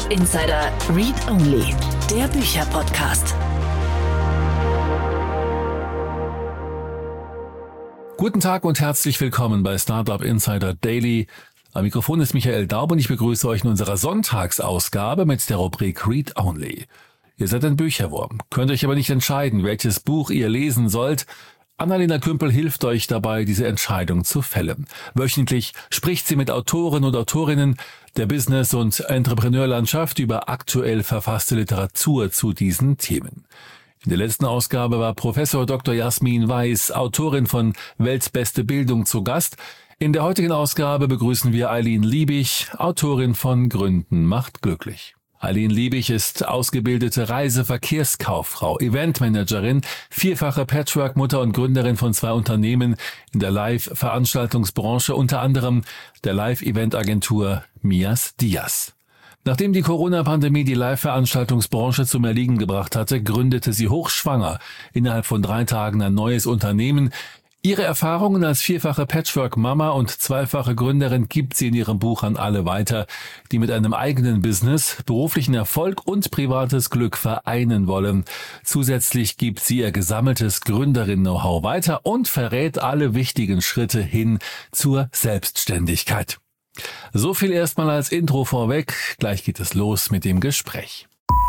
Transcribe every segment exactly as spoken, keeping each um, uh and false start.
Startup Insider Read Only, der Bücherpodcast. Guten Tag und herzlich willkommen bei Startup Insider Daily. Am Mikrofon ist Michael Daub und ich begrüße euch in unserer Sonntagsausgabe mit der Rubrik Read Only. Ihr seid ein Bücherwurm, könnt euch aber nicht entscheiden, welches Buch ihr lesen sollt. Annalena Kümpel hilft euch dabei, diese Entscheidung zu fällen. Wöchentlich spricht sie mit Autoren und Autorinnen der Business- und Entrepreneurlandschaft über aktuell verfasste Literatur zu diesen Themen. In der letzten Ausgabe war Professor Doktor Jasmin Weiß, Autorin von Weltbeste Bildung, zu Gast. In der heutigen Ausgabe begrüßen wir Eileen Liebig, Autorin von Gründen macht glücklich. Eileen Liebig ist ausgebildete Reiseverkehrskauffrau, Eventmanagerin, vierfache Patchwork-Mutter und Gründerin von zwei Unternehmen in der Live-Veranstaltungsbranche, unter anderem der Live-Event-Agentur Mias Diaz. Nachdem die Corona-Pandemie die Live-Veranstaltungsbranche zum Erliegen gebracht hatte, gründete sie hochschwanger innerhalb von drei Tagen ein neues Unternehmen. Ihre Erfahrungen als vierfache Patchwork-Mama und zweifache Gründerin gibt sie in ihrem Buch an alle weiter, die mit einem eigenen Business beruflichen Erfolg und privates Glück vereinen wollen. Zusätzlich gibt sie ihr gesammeltes Gründerin-Know-how weiter und verrät alle wichtigen Schritte hin zur Selbstständigkeit. So viel erstmal als Intro vorweg. Gleich geht es los mit dem Gespräch.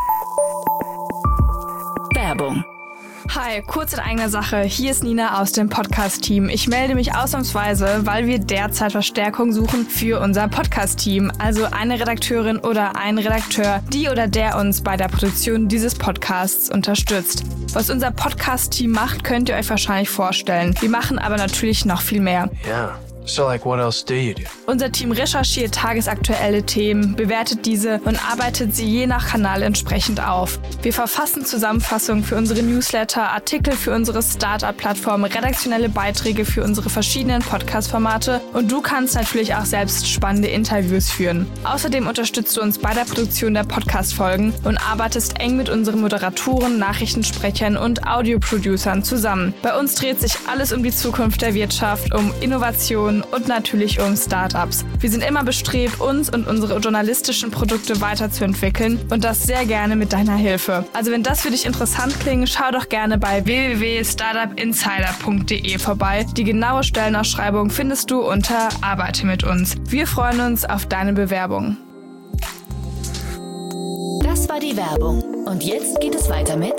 Werbung. Hi, kurz in eigener Sache. Hier ist Nina aus dem Podcast-Team. Ich melde mich ausnahmsweise, weil wir derzeit Verstärkung suchen für unser Podcast-Team. Also eine Redakteurin oder ein Redakteur, die oder der uns bei der Produktion dieses Podcasts unterstützt. Was unser Podcast-Team macht, könnt ihr euch wahrscheinlich vorstellen. Wir machen aber natürlich noch viel mehr. Ja. So, like, what else do you do? Unser Team recherchiert tagesaktuelle Themen, bewertet diese und arbeitet sie je nach Kanal entsprechend auf. Wir verfassen Zusammenfassungen für unsere Newsletter, Artikel für unsere Startup-Plattform, redaktionelle Beiträge für unsere verschiedenen Podcast-Formate und du kannst natürlich auch selbst spannende Interviews führen. Außerdem unterstützt du uns bei der Produktion der Podcast-Folgen und arbeitest eng mit unseren Moderatoren, Nachrichtensprechern und Audio-Producern zusammen. Bei uns dreht sich alles um die Zukunft der Wirtschaft, um Innovation und natürlich um Startups. Wir sind immer bestrebt, uns und unsere journalistischen Produkte weiterzuentwickeln und das sehr gerne mit deiner Hilfe. Also wenn das für dich interessant klingt, schau doch gerne bei w w w punkt startup insider punkt d e vorbei. Die genaue Stellenausschreibung findest du unter Arbeite mit uns. Wir freuen uns auf deine Bewerbung. Das war die Werbung. Und jetzt geht es weiter mit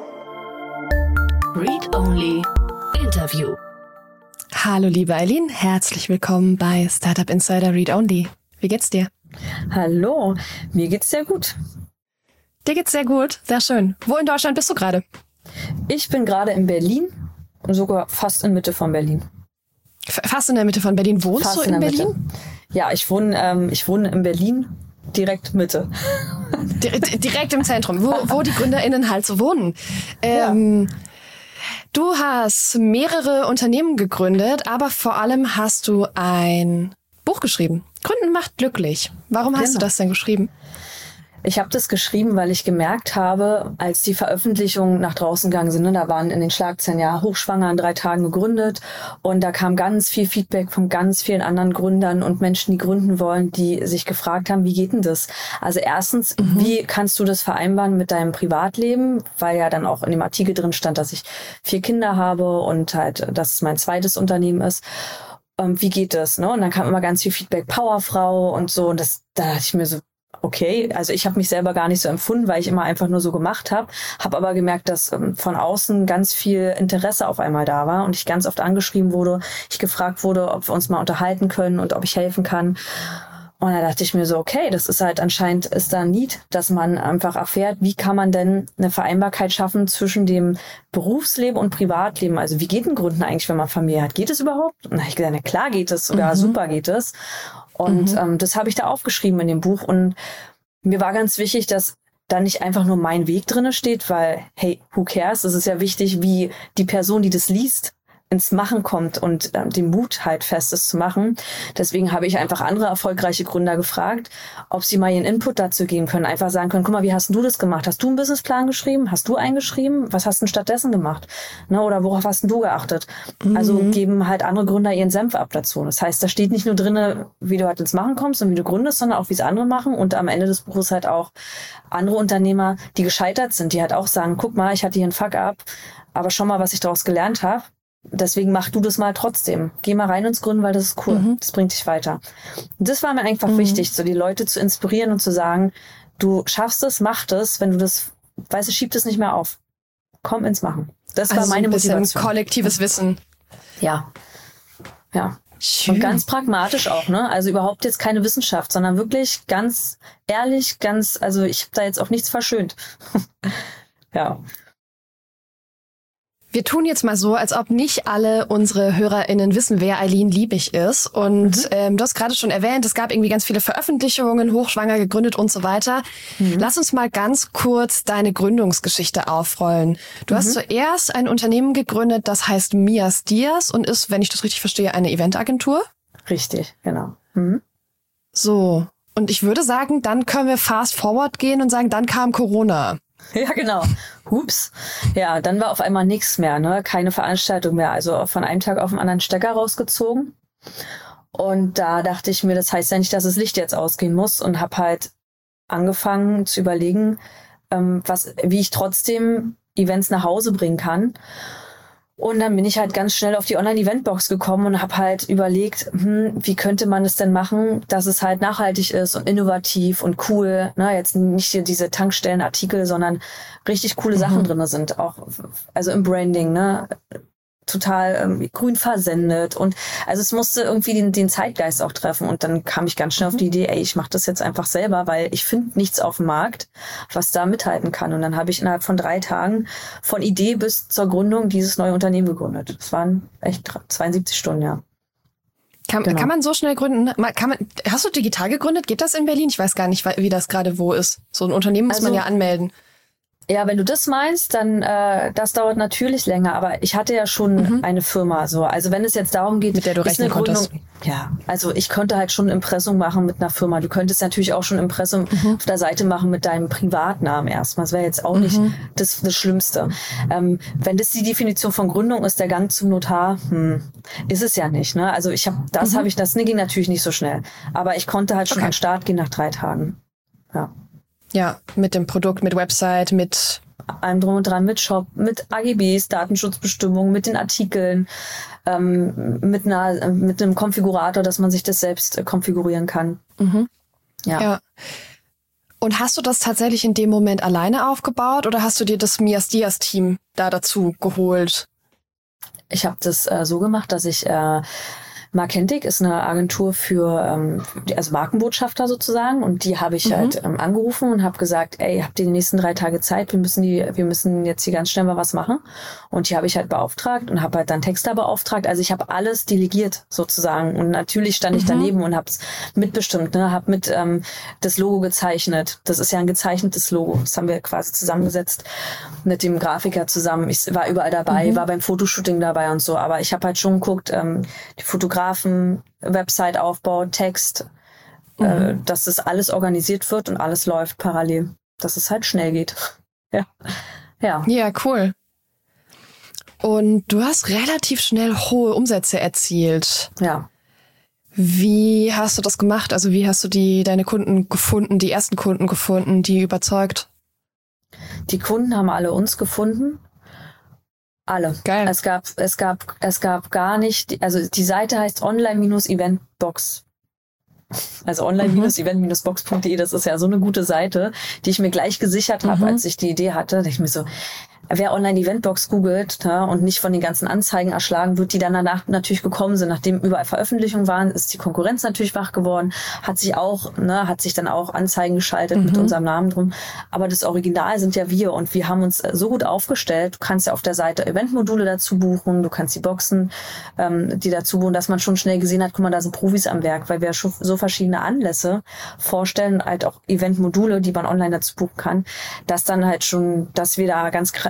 Read Only Interview. Hallo liebe Eileen, herzlich willkommen bei Startup Insider Read Only. Wie geht's dir? Hallo, mir geht's sehr gut. Dir geht's sehr gut, sehr schön. Wo in Deutschland bist du gerade? Ich bin gerade in Berlin, sogar fast in Mitte von Berlin. F- fast in der Mitte von Berlin. Wohnst fast du in, in Berlin? Mitte. Ja, ich wohne, ähm, ich wohne in Berlin, direkt Mitte. D- direkt im Zentrum, wo, wo die GründerInnen halt so wohnen. Ähm, ja. Du hast mehrere Unternehmen gegründet, aber vor allem hast du ein Buch geschrieben. Gründen macht glücklich. Warum hast Genau. du das denn geschrieben? Ich habe das geschrieben, weil ich gemerkt habe, als die Veröffentlichungen nach draußen gegangen sind, ne, da waren in den Schlagzeilen ja hochschwanger in drei Tagen gegründet und da kam ganz viel Feedback von ganz vielen anderen Gründern und Menschen, die gründen wollen, die sich gefragt haben, wie geht denn das? Also erstens, mhm. wie kannst du das vereinbaren mit deinem Privatleben? Weil ja dann auch in dem Artikel drin stand, dass ich vier Kinder habe und halt, dass es mein zweites Unternehmen ist. Ähm, wie geht das? Ne? Und dann kam immer ganz viel Feedback, Powerfrau und so und das, da dachte ich mir so, okay, also ich habe mich selber gar nicht so empfunden, weil ich immer einfach nur so gemacht habe, habe aber gemerkt, dass ähm, von außen ganz viel Interesse auf einmal da war und ich ganz oft angeschrieben wurde, ich gefragt wurde, ob wir uns mal unterhalten können und ob ich helfen kann. Und da dachte ich mir so, okay, das ist halt anscheinend ist da ein Need, dass man einfach erfährt, wie kann man denn eine Vereinbarkeit schaffen zwischen dem Berufsleben und Privatleben. Also wie geht ein Gründen eigentlich, wenn man Familie hat? Geht es überhaupt? Und da habe ich gesagt, na klar geht es, sogar mhm. super geht es. Und mhm. ähm, das habe ich da aufgeschrieben in dem Buch. Und mir war ganz wichtig, dass da nicht einfach nur mein Weg drinne steht, weil, hey, who cares? Es ist ja wichtig, wie die Person, die das liest, ins Machen kommt und äh, den Mut halt festes zu machen. Deswegen habe ich einfach andere erfolgreiche Gründer gefragt, ob sie mal ihren Input dazu geben können. Einfach sagen können, guck mal, wie hast du das gemacht? Hast du einen Businessplan geschrieben? Hast du einen geschrieben? Was hast du stattdessen gemacht? Ne, oder worauf hast du geachtet? Mhm. Also geben halt andere Gründer ihren Senf ab dazu. Das heißt, da steht nicht nur drin, wie du halt ins Machen kommst und wie du gründest, sondern auch, wie es andere machen. Und am Ende des Buches halt auch andere Unternehmer, die gescheitert sind, die halt auch sagen, guck mal, ich hatte hier einen Fuck-up, aber schau mal, was ich daraus gelernt habe. Deswegen mach du das mal trotzdem. Geh mal rein ins Gründen, weil das ist cool. Mhm. Das bringt dich weiter. Und das war mir einfach mhm. wichtig, so die Leute zu inspirieren und zu sagen, du schaffst es, mach das, wenn du das, weißt du, schieb das nicht mehr auf. Komm ins Machen. Das also war meine so ein bisschen Motivation. Kollektives Wissen. Ja. Ja. Schön. Und ganz pragmatisch auch, ne? Also überhaupt jetzt keine Wissenschaft, sondern wirklich ganz ehrlich, ganz, also ich habe da jetzt auch nichts verschönt. Ja. Wir tun jetzt mal so, als ob nicht alle unsere HörerInnen wissen, wer Eileen Liebig ist. Und mhm. ähm, du hast gerade schon erwähnt, es gab irgendwie ganz viele Veröffentlichungen, hochschwanger gegründet und so weiter. Mhm. Lass uns mal ganz kurz deine Gründungsgeschichte aufrollen. Du mhm. hast zuerst ein Unternehmen gegründet, das heißt Mias Diaz und ist, wenn ich das richtig verstehe, eine Eventagentur. Richtig, genau. Mhm. So, und ich würde sagen, dann können wir fast forward gehen und sagen, dann kam Corona. Ja, genau. Hups. Ja, dann war auf einmal nichts mehr, ne? Keine Veranstaltung mehr. Also von einem Tag auf den anderen Stecker rausgezogen. Und da dachte ich mir, das heißt ja nicht, dass das Licht jetzt ausgehen muss. Und habe halt angefangen zu überlegen, ähm, was, wie ich trotzdem Events nach Hause bringen kann. Und dann bin ich halt ganz schnell auf die Online-Eventbox gekommen und habe halt überlegt, hm, wie könnte man es denn machen, dass es halt nachhaltig ist und innovativ und cool. Ne? Jetzt nicht hier diese Tankstellenartikel, sondern richtig coole mhm. Sachen drin sind. Auch also im Branding, ne? Total ähm, grün versendet. Und also es musste irgendwie den, den Zeitgeist auch treffen. Und dann kam ich ganz schnell auf die Idee, ey, ich mache das jetzt einfach selber, weil ich finde nichts auf dem Markt, was da mithalten kann. Und dann habe ich innerhalb von drei Tagen von Idee bis zur Gründung dieses neue Unternehmen gegründet. Das waren echt zweiundsiebzig Stunden, ja. Kann, genau. kann man so schnell gründen? Kann man, hast du digital gegründet? Geht das in Berlin? Ich weiß gar nicht, wie das gerade wo ist. So ein Unternehmen muss also, man ja anmelden. Ja, wenn du das meinst, dann äh, das dauert natürlich länger, aber ich hatte ja schon mhm. eine Firma. So, also wenn es jetzt darum geht, mit der du rechnen konntest. Ja, also ich konnte halt schon Impressum machen mit einer Firma. Du könntest natürlich auch schon Impressum mhm. auf der Seite machen mit deinem Privatnamen erstmal. Das wäre jetzt auch mhm. nicht das, das Schlimmste. Ähm, wenn das die Definition von Gründung ist, der Gang zum Notar, hm, ist es ja nicht. Ne? Also ich habe, das mhm. habe ich, das ging natürlich nicht so schnell. Aber ich konnte halt schon okay. an den Start gehen nach drei Tagen. Ja. Ja, mit dem Produkt, mit Website, mit allem drum und dran, mit Shop, mit A G Bs, Datenschutzbestimmungen, mit den Artikeln, ähm, mit einer, mit einem Konfigurator, dass man sich das selbst äh, konfigurieren kann. Mhm. Ja. ja. Und hast du das tatsächlich in dem Moment alleine aufgebaut oder hast du dir das Mias Diaz Team da dazu geholt? Ich habe das äh, so gemacht, dass ich äh, Markentic ist eine Agentur für ähm, also Markenbotschafter sozusagen und die habe ich mhm. halt ähm, angerufen und habe gesagt, ey, habt ihr die nächsten drei Tage Zeit? Wir müssen die, wir müssen jetzt hier ganz schnell mal was machen. Und die habe ich halt beauftragt und habe halt dann Texter beauftragt. Also ich habe alles delegiert sozusagen und natürlich stand ich mhm. daneben und habe es mitbestimmt, ne, habe mit ähm, das Logo gezeichnet. Das ist ja ein gezeichnetes Logo. Das haben wir quasi zusammengesetzt mit dem Grafiker zusammen. Ich war überall dabei, mhm. war beim Fotoshooting dabei und so. Aber ich habe halt schon geguckt, ähm, die Fotografen Website-Aufbau, Text, mhm. äh, dass das alles organisiert wird und alles läuft parallel, dass es halt schnell geht. Ja, ja. Ja, cool. Und du hast relativ schnell hohe Umsätze erzielt. Ja. Wie hast du das gemacht? Also wie hast du die deine Kunden gefunden, die ersten Kunden gefunden, die überzeugt? Die Kunden haben alle uns gefunden. Alle. Geil. Es gab, es gab, es gab gar nicht, also die Seite heißt online-eventbox. Also online-event-box punkt de, das ist ja so eine gute Seite, die ich mir gleich gesichert habe, mhm. als ich die Idee hatte. Da dachte ich mir so, wer Online-Eventbox googelt, ja, und nicht von den ganzen Anzeigen erschlagen wird, die dann danach natürlich gekommen sind, nachdem überall Veröffentlichungen waren, ist die Konkurrenz natürlich wach geworden, hat sich auch, ne, hat sich dann auch Anzeigen geschaltet mhm. mit unserem Namen drum. Aber das Original sind ja wir und wir haben uns so gut aufgestellt. Du kannst ja auf der Seite Eventmodule dazu buchen, du kannst die Boxen, ähm, die dazu buchen, dass man schon schnell gesehen hat, guck mal, da sind Profis am Werk, weil wir schon so verschiedene Anlässe vorstellen, halt auch Eventmodule, die man online dazu buchen kann, dass dann halt schon, dass wir da ganz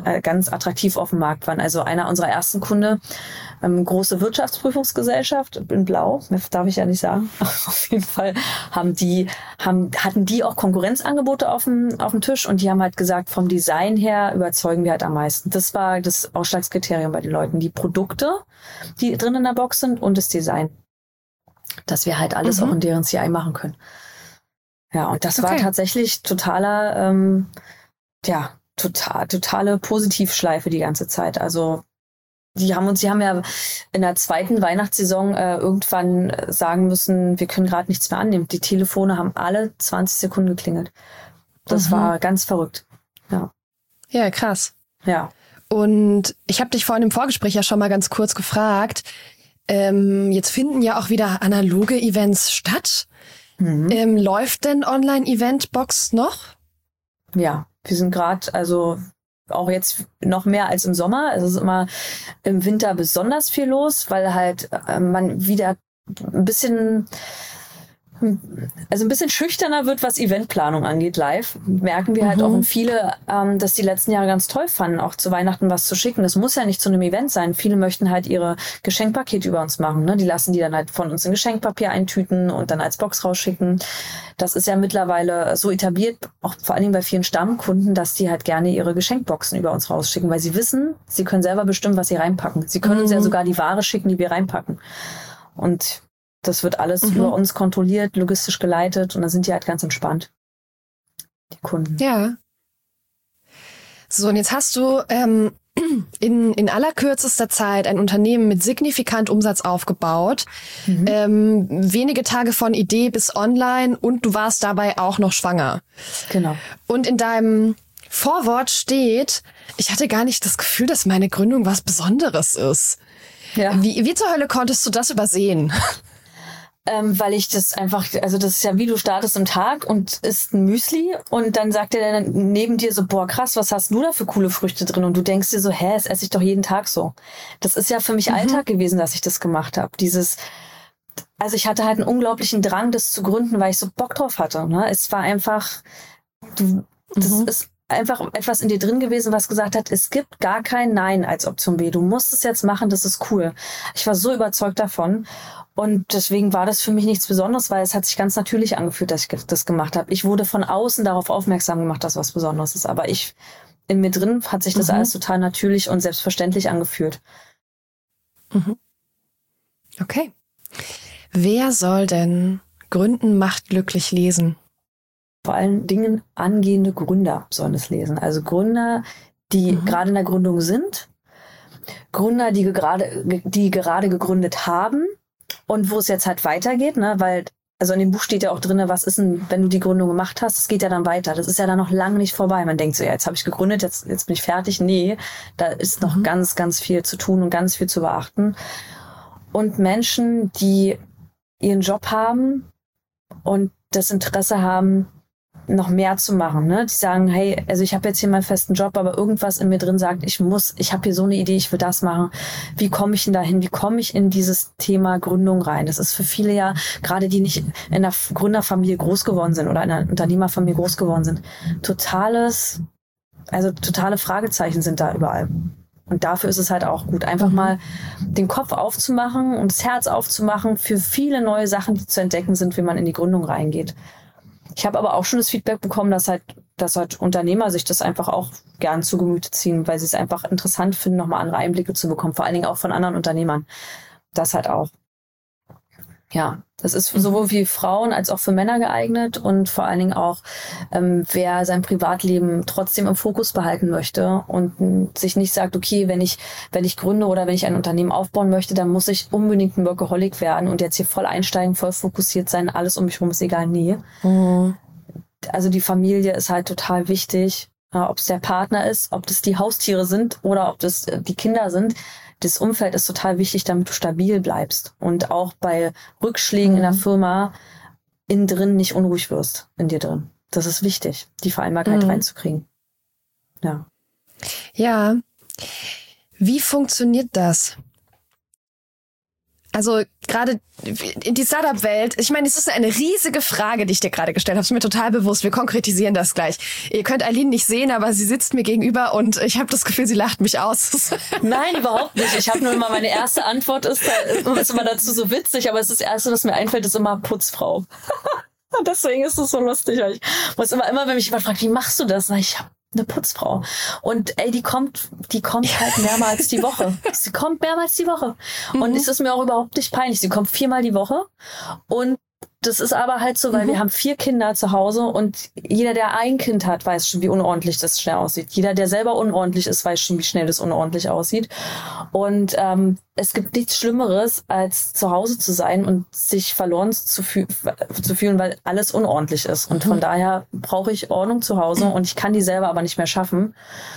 ganz attraktiv auf dem Markt waren. Also einer unserer ersten Kunde, ähm, große Wirtschaftsprüfungsgesellschaft in Blau, darf ich ja nicht sagen. Auf jeden Fall haben die, haben, hatten die auch Konkurrenzangebote auf dem, auf dem Tisch und die haben halt gesagt, vom Design her überzeugen wir halt am meisten. Das war das Ausschlagskriterium bei den Leuten. Die Produkte, die drin in der Box sind und das Design. Dass wir halt alles mhm. auch in deren C I machen können. Ja, und das okay. war tatsächlich totaler, ähm, ja, total, totale Positivschleife die ganze Zeit. Also die haben uns, die haben ja in der zweiten Weihnachtssaison äh, irgendwann sagen müssen, wir können gerade nichts mehr annehmen. Die Telefone haben alle zwanzig Sekunden geklingelt. Das mhm. war ganz verrückt. Ja, ja, krass. Ja. Und ich habe dich vorhin im Vorgespräch ja schon mal ganz kurz gefragt, ähm, jetzt finden ja auch wieder analoge Events statt. Mhm. Ähm, läuft denn Online-Event-Box noch? Ja, wir sind gerade, also auch jetzt noch mehr als im Sommer. Es ist immer im Winter besonders viel los, weil halt äh, man wieder ein bisschen, also ein bisschen schüchterner wird, was Eventplanung angeht, live. Merken wir mhm. halt auch in viele, ähm, dass die letzten Jahre ganz toll fanden, auch zu Weihnachten was zu schicken. Das muss ja nicht zu einem Event sein. Viele möchten halt ihre Geschenkpakete über uns machen. Ne? Die lassen die dann halt von uns in Geschenkpapier eintüten und dann als Box rausschicken. Das ist ja mittlerweile so etabliert, auch vor allen Dingen bei vielen Stammkunden, dass die halt gerne ihre Geschenkboxen über uns rausschicken, weil sie wissen, sie können selber bestimmen, was sie reinpacken. Sie können mhm. uns ja sogar die Ware schicken, die wir reinpacken. Und das wird alles mhm. über uns kontrolliert, logistisch geleitet und dann sind die halt ganz entspannt, die Kunden. Ja. So, und jetzt hast du ähm, in, in allerkürzester Zeit ein Unternehmen mit signifikant Umsatz aufgebaut. Mhm. Ähm, wenige Tage von Idee bis online und du warst dabei auch noch schwanger. Genau. Und in deinem Vorwort steht, ich hatte gar nicht das Gefühl, dass meine Gründung was Besonderes ist. Ja. Wie, wie zur Hölle konntest du das übersehen? Ähm, weil ich das einfach, also das ist ja wie du startest am Tag und isst ein Müsli und dann sagt der dann neben dir so, boah krass, was hast du da für coole Früchte drin? Und du denkst dir so, hä, das esse ich doch jeden Tag so. Das ist ja für mich mhm. Alltag gewesen, dass ich das gemacht habe. Dieses, also ich hatte halt einen unglaublichen Drang, das zu gründen, weil ich so Bock drauf hatte. Ne? Es war einfach, du, das mhm. ist einfach etwas in dir drin gewesen, was gesagt hat, es gibt gar kein Nein als Option B. Du musst es jetzt machen, das ist cool. Ich war so überzeugt davon. Und deswegen war das für mich nichts Besonderes, weil es hat sich ganz natürlich angefühlt, dass ich das gemacht habe. Ich wurde von außen darauf aufmerksam gemacht, dass was Besonderes ist. Aber ich, in mir drin hat sich das mhm. alles total natürlich und selbstverständlich angefühlt. Mhm. Okay. Wer soll denn Gründen macht glücklich lesen? Vor allen Dingen angehende Gründer sollen es lesen. Also Gründer, die mhm. gerade in der Gründung sind. Gründer, die gerade, die gerade gegründet haben. Und wo es jetzt halt weitergeht, ne, weil, also in dem Buch steht ja auch drin, was ist denn, wenn du die Gründung gemacht hast, es geht ja dann weiter. Das ist ja dann noch lange nicht vorbei. Man denkt so, ja, jetzt habe ich gegründet, jetzt, jetzt bin ich fertig. Nee, da ist noch mhm. ganz, ganz viel zu tun und ganz viel zu beachten. Und Menschen, die ihren Job haben und das Interesse haben, noch mehr zu machen, ne? Die sagen, hey, also ich habe jetzt hier meinen festen Job, aber irgendwas in mir drin sagt, ich muss, ich habe hier so eine Idee, ich will das machen. Wie komme ich denn dahin? Wie komme ich in dieses Thema Gründung rein? Das ist für viele ja, gerade die nicht in einer Gründerfamilie groß geworden sind oder in einer Unternehmerfamilie groß geworden sind, totales, also totale Fragezeichen sind da überall. Und dafür ist es halt auch gut, einfach mhm. mal den Kopf aufzumachen und das Herz aufzumachen für viele neue Sachen, die zu entdecken sind, wenn man in die Gründung reingeht. Ich habe aber auch schon das Feedback bekommen, dass halt, dass halt Unternehmer sich das einfach auch gern zu Gemüte ziehen, weil sie es einfach interessant finden, nochmal andere Einblicke zu bekommen, vor allen Dingen auch von anderen Unternehmern. Das halt auch. Ja, das ist sowohl für Frauen als auch für Männer geeignet und vor allen Dingen auch, ähm, wer sein Privatleben trotzdem im Fokus behalten möchte und m, sich nicht sagt, okay, wenn ich wenn ich gründe oder wenn ich ein Unternehmen aufbauen möchte, dann muss ich unbedingt ein Workaholic werden und jetzt hier voll einsteigen, voll fokussiert sein, alles um mich herum ist egal, nee. Mhm. Also die Familie ist halt total wichtig, ja, ob es der Partner ist, ob das die Haustiere sind oder ob das äh, die Kinder sind. Das Umfeld ist total wichtig, damit du stabil bleibst und auch bei Rückschlägen mhm. in der Firma innen drin nicht unruhig wirst, in dir drin. Das ist wichtig, die Vereinbarkeit mhm. reinzukriegen. Ja. Ja. Wie funktioniert das? Also gerade in die Startup-Welt, ich meine, es ist eine riesige Frage, die ich dir gerade gestellt habe. Ist mir total bewusst. Wir konkretisieren das gleich. Ihr könnt Aline nicht sehen, aber sie sitzt mir gegenüber und ich habe das Gefühl, sie lacht mich aus. Nein, überhaupt nicht. Ich habe nur immer, meine erste Antwort ist, ist immer dazu so witzig, aber es ist das Erste, was mir einfällt, ist immer Putzfrau. Und deswegen ist es so lustig. Ich muss immer, immer, wenn mich jemand fragt, wie machst du das? Sag ich, ich habe eine Putzfrau. Und ey, die kommt, die kommt halt mehrmals die Woche. Sie kommt mehrmals die Woche. Und mhm. es ist mir auch überhaupt nicht peinlich. Sie kommt viermal die Woche. Und das ist aber halt so, weil mhm. wir haben vier Kinder zu Hause und jeder, der ein Kind hat, weiß schon, wie unordentlich das schnell aussieht. Jeder, der selber unordentlich ist, weiß schon, wie schnell das unordentlich aussieht. Und ähm, es gibt nichts Schlimmeres, als zu Hause zu sein und sich verloren zu, fü- zu fühlen, weil alles unordentlich ist. Und von mhm. daher brauche ich Ordnung zu Hause und ich kann die selber aber nicht mehr schaffen,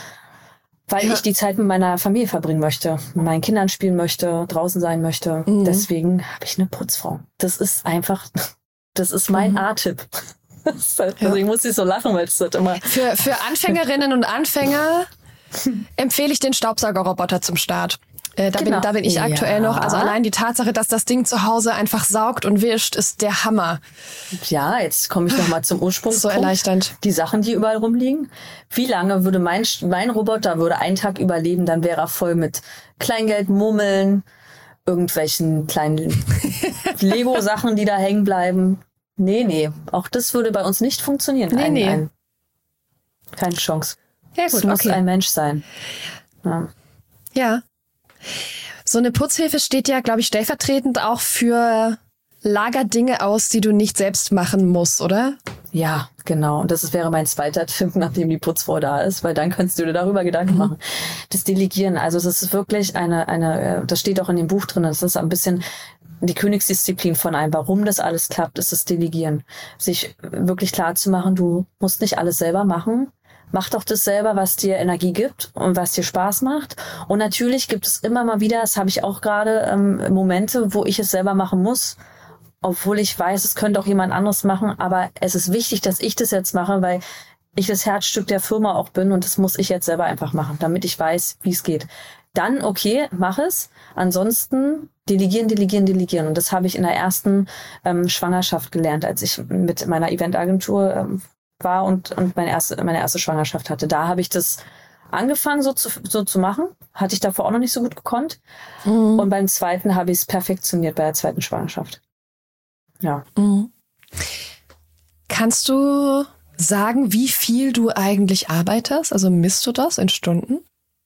weil ja. ich die Zeit mit meiner Familie verbringen möchte, mit meinen Kindern spielen möchte, draußen sein möchte. Mhm. Deswegen habe ich eine Putzfrau. Das ist einfach, das ist mein mhm. A-Tipp. Deswegen ja. muss ich so lachen, weil es wird immer... Für, für Anfängerinnen und Anfänger empfehle ich den Staubsaugerroboter zum Start. Äh, da, genau. bin, da bin ich aktuell ja. noch. Also allein die Tatsache, dass das Ding zu Hause einfach saugt und wischt, ist der Hammer. Ja, jetzt komme ich noch mal zum Ursprung. So erleichternd. Die Sachen, die überall rumliegen. Wie lange würde mein, mein Roboter würde einen Tag überleben, dann wäre er voll mit Kleingeld, Murmeln, irgendwelchen kleinen Lego-Sachen, die da hängen bleiben. Nee, nee. Auch das würde bei uns nicht funktionieren. Nee, ein, nee. Ein, keine Chance. Ja, gut, es muss okay. ein Mensch sein. Ja. Ja. So eine Putzhilfe steht ja, glaube ich, stellvertretend auch für Lagerdinge aus, die du nicht selbst machen musst, oder? Ja, genau. Und das wäre mein zweiter Tipp, nachdem die Putzfrau da ist, weil dann kannst du dir darüber Gedanken mhm. machen. Das Delegieren, also das ist wirklich eine, eine, das steht auch in dem Buch drin, das ist ein bisschen die Königsdisziplin von einem. Warum das alles klappt, ist das Delegieren. Sich wirklich klar zu machen, du musst nicht alles selber machen. Mach doch das selber, was dir Energie gibt und was dir Spaß macht. Und natürlich gibt es immer mal wieder, das habe ich auch gerade, ähm, Momente, wo ich es selber machen muss, obwohl ich weiß, es könnte auch jemand anderes machen. Aber es ist wichtig, dass ich das jetzt mache, weil ich das Herzstück der Firma auch bin und das muss ich jetzt selber einfach machen, damit ich weiß, wie es geht. Dann, okay, mach es. Ansonsten delegieren, delegieren, delegieren. Und das habe ich in der ersten ähm, Schwangerschaft gelernt, als ich mit meiner Eventagentur ähm, war und, und meine erste, meine erste Schwangerschaft hatte. Da habe ich das angefangen so zu, so zu machen. Hatte ich davor auch noch nicht so gut gekonnt. Mhm. Und beim zweiten habe ich es perfektioniert bei der zweiten Schwangerschaft. Ja. Mhm. Kannst du sagen, wie viel du eigentlich arbeitest? Also misst du das in Stunden?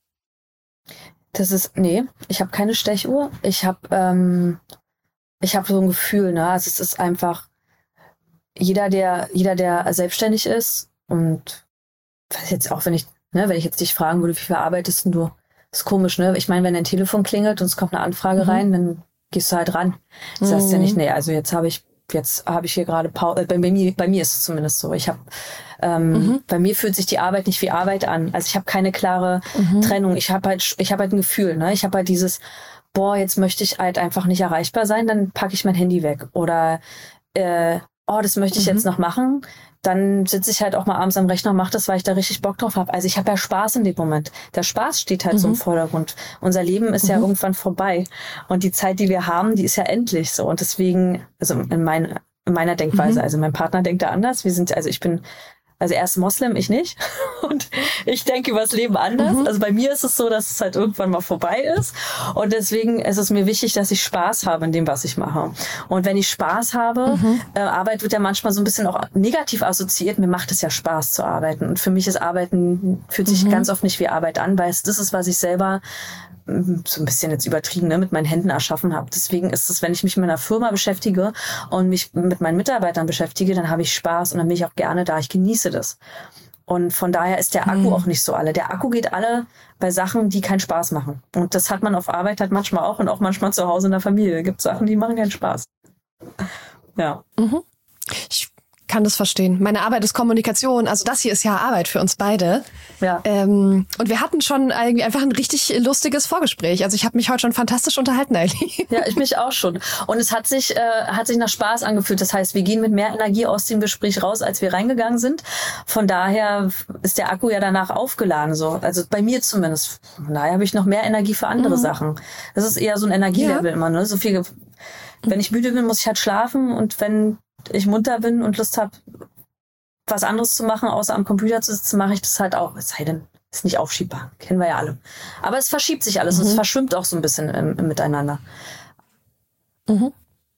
Das ist, nee, ich habe keine Stechuhr. Ich habe ähm, ich habe so ein Gefühl, ne? Also es ist einfach, jeder, der, jeder, der selbstständig ist und jetzt auch, wenn ich, ne, wenn ich jetzt dich fragen würde, wie viel arbeitest denn du? Ist komisch, ne? Ich meine, wenn dein Telefon klingelt und es kommt eine Anfrage mhm. rein, dann gehst du halt ran. Das heißt ja nicht, nee, also jetzt habe ich, jetzt habe ich hier gerade Pause. Bei mir, bei mir ist es zumindest so. Ich habe, ähm, mhm. bei mir fühlt sich die Arbeit nicht wie Arbeit an. Also ich habe keine klare mhm. Trennung. Ich habe halt, ich habe halt ein Gefühl, ne? Ich habe halt dieses, boah, jetzt möchte ich halt einfach nicht erreichbar sein, dann packe ich mein Handy weg. Oder äh, oh, das möchte ich mhm. jetzt noch machen, dann sitze ich halt auch mal abends am Rechner und mache das, weil ich da richtig Bock drauf habe. Also ich habe ja Spaß in dem Moment. Der Spaß steht halt mhm. so im Vordergrund. Unser Leben ist mhm. ja irgendwann vorbei. Und die Zeit, die wir haben, die ist ja endlich so. Und deswegen, also in, mein, in meiner Denkweise, mhm. also mein Partner denkt da anders. Wir sind, also ich bin, also er ist Moslem, ich nicht. Und ich denke über das Leben anders. Mhm. Also bei mir ist es so, dass es halt irgendwann mal vorbei ist. Und deswegen ist es mir wichtig, dass ich Spaß habe in dem, was ich mache. Und wenn ich Spaß habe, mhm. äh, Arbeit wird ja manchmal so ein bisschen auch negativ assoziiert. Mir macht es ja Spaß zu arbeiten. Und für mich ist Arbeiten, fühlt sich mhm. ganz oft nicht wie Arbeit an, weil es das ist, was ich selber so ein bisschen jetzt übertrieben, ne, mit meinen Händen erschaffen habe. Deswegen ist es, wenn ich mich mit einer Firma beschäftige und mich mit meinen Mitarbeitern beschäftige, dann habe ich Spaß und dann bin ich auch gerne da. Ich genieße das. Und von daher ist der Akku mhm. auch nicht so alle. Der Akku geht alle bei Sachen, die keinen Spaß machen. Und das hat man auf Arbeit halt manchmal auch und auch manchmal zu Hause in der Familie. Es gibt Sachen, die machen keinen Spaß. Ja. Mhm. Ich kann das verstehen. Meine Arbeit ist Kommunikation. Also das hier ist ja Arbeit für uns beide. Ja. Ähm, und wir hatten schon irgendwie einfach ein richtig lustiges Vorgespräch. Also ich habe mich heute schon fantastisch unterhalten, Eileen. Ja, ich mich auch schon. Und es hat sich, äh, hat sich nach Spaß angefühlt. Das heißt, wir gehen mit mehr Energie aus dem Gespräch raus, als wir reingegangen sind. Von daher ist der Akku ja danach aufgeladen. So. Also bei mir zumindest. Von daher habe ich noch mehr Energie für andere mhm. Sachen. Das ist eher so ein Energielevel ja. immer. Ne? So viel. Wenn ich müde bin, muss ich halt schlafen. Und wenn ich munter bin und Lust habe, was anderes zu machen, außer am Computer zu sitzen, mache ich das halt auch. Es sei denn, ist nicht aufschiebbar. Kennen wir ja alle. Aber es verschiebt sich alles. Mhm. Und es verschwimmt auch so ein bisschen im, im Miteinander. Mhm.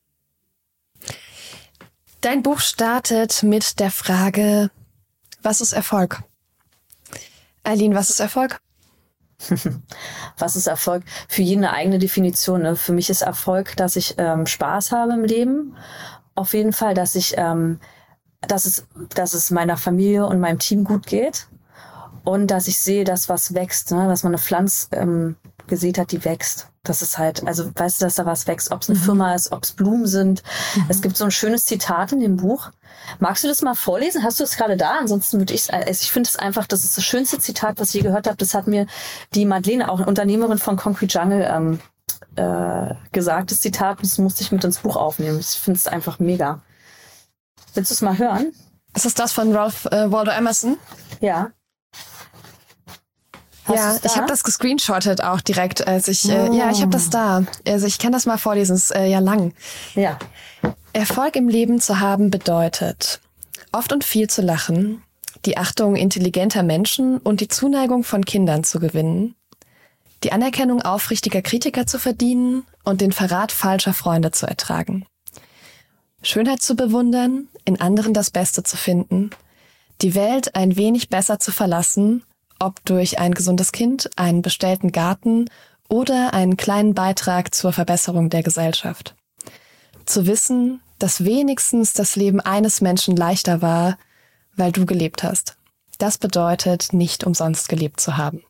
Dein Buch startet mit der Frage, was ist Erfolg? Eileen, was ist Erfolg? Was ist Erfolg? Für jeden eine eigene Definition. Ne? Für mich ist Erfolg, dass ich ähm, Spaß habe im Leben. Auf jeden Fall, dass ich, ähm, dass es, dass es meiner Familie und meinem Team gut geht und dass ich sehe, dass was wächst, ne? Dass man eine Pflanze ähm, gesät hat, die wächst. Das ist halt, also weißt du, dass da was wächst, ob es eine mhm. Firma ist, ob es Blumen sind. Mhm. Es gibt so ein schönes Zitat in dem Buch. Magst du das mal vorlesen? Hast du es gerade da? Ansonsten würde ich, also ich finde es einfach, das ist das schönste Zitat, was ich je gehört habe. Das hat mir die Madeleine, auch eine Unternehmerin von Concrete Jungle, ähm, äh, gesagtes Zitat. Das musste ich mit ins Buch aufnehmen. Ich finde es einfach mega. Willst du es mal hören? Ist das das von Ralph äh, Waldo Emerson? Ja. Hast ja, ich habe das gescreenshottet auch direkt, als ich, oh. äh, ja, ich habe das da. Also ich kann das mal vorlesen, es ist äh, ja lang. Ja. Erfolg im Leben zu haben bedeutet, oft und viel zu lachen, die Achtung intelligenter Menschen und die Zuneigung von Kindern zu gewinnen, die Anerkennung aufrichtiger Kritiker zu verdienen und den Verrat falscher Freunde zu ertragen. Schönheit zu bewundern, in anderen das Beste zu finden, die Welt ein wenig besser zu verlassen, ob durch ein gesundes Kind, einen bestellten Garten oder einen kleinen Beitrag zur Verbesserung der Gesellschaft. Zu wissen, dass wenigstens das Leben eines Menschen leichter war, weil du gelebt hast. Das bedeutet, nicht umsonst gelebt zu haben.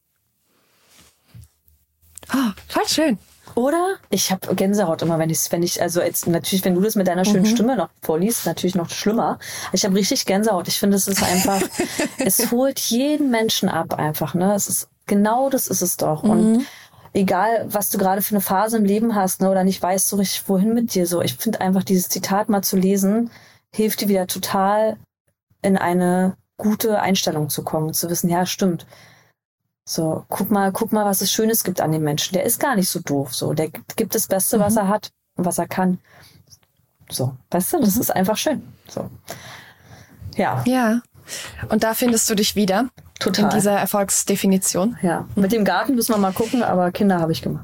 Oh, voll schön. Oder? Ich habe Gänsehaut immer, wenn ich, wenn ich, also jetzt natürlich, wenn du das mit deiner schönen mhm. Stimme noch vorliest, natürlich noch schlimmer. Ich habe richtig Gänsehaut. Ich finde, es ist einfach, es holt jeden Menschen ab einfach, ne? Es ist, genau das ist es doch. Mhm. Und egal, was du gerade für eine Phase im Leben hast, ne, oder nicht weißt so richtig, wohin mit dir, so. Ich finde einfach, dieses Zitat mal zu lesen, hilft dir wieder total in eine gute Einstellung zu kommen, zu wissen, ja, stimmt. So, guck mal, guck mal, was es Schönes gibt an dem Menschen. Der ist gar nicht so doof. So, der gibt das Beste, mhm. was er hat und was er kann. So, weißt du, das mhm. ist einfach schön. So, ja. Ja. Und da findest du dich wieder. Total. In dieser Erfolgsdefinition. Ja. Mhm. Mit dem Garten müssen wir mal gucken, aber Kinder habe ich gemacht.